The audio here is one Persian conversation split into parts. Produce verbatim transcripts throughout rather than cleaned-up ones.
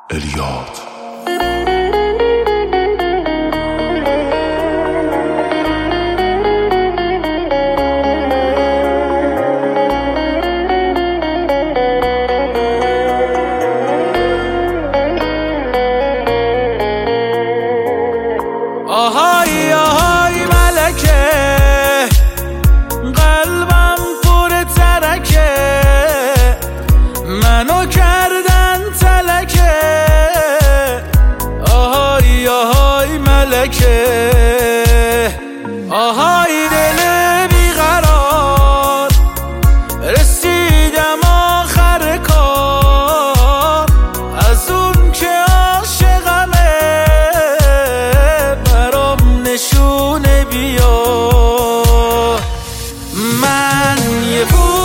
الیاد. آهای آهای ملکه، قلبم پر ترکه، منو کردن تلکه. آهای آهای ملکه، آهای دل بیقرار، رسیدم آخر کار، از اون که عاشقمه برام نشونه بیا. من یه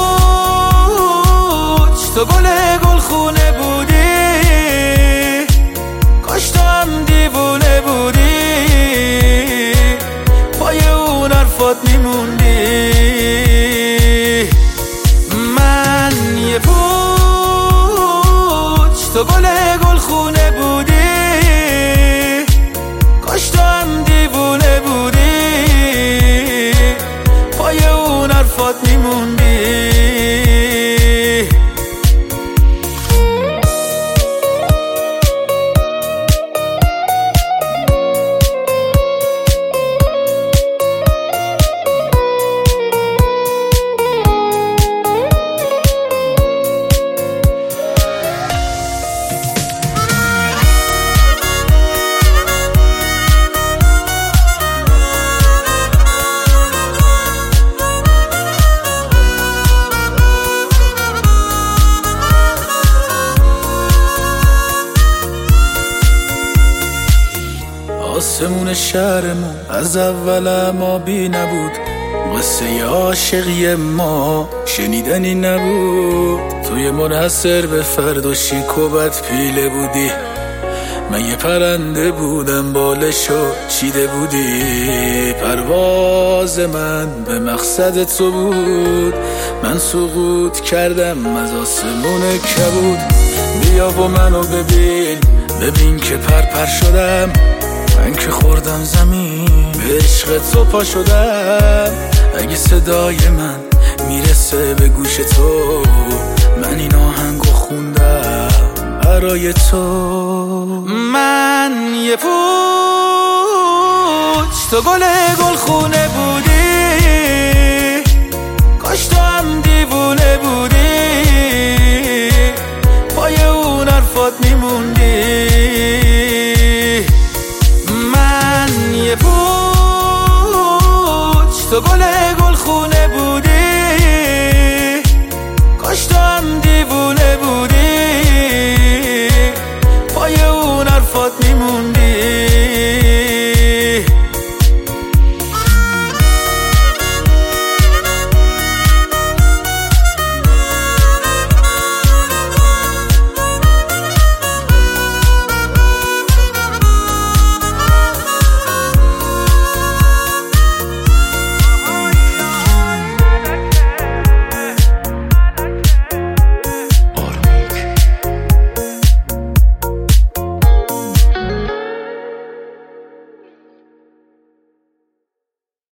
پوچ، تو گل گلخونه بودی، کاش تو هم دیوونه بودی، پای اون حرفات میموندی. من یه پوچ، تو گل گلخونه بودی، کاش تو هم دیوونه بودی، پای اون حرفات میموندی. آسمون شهرمون از اول آبی نبود، قصه عاشقی ما شنیدنی نبود. توی منحصر به فرد و شیک و بد پیله بودی، من یه پرنده بودم بالشو چیده بودی. پرواز من به مقصد تو بود، من سقوط کردم از آسمون کبود. بیا و منو ببین، ببین که پرپر شدم، من که خوردم زمین به عشق تو پا شدم. اگه صدای من میرسه به گوش تو، من این آهنگو خوندم برای تو. من یه پوچ، تو گل گلخونه بودی، کاش تو هم دیوونه بودی، پای اون حرفات میموندی.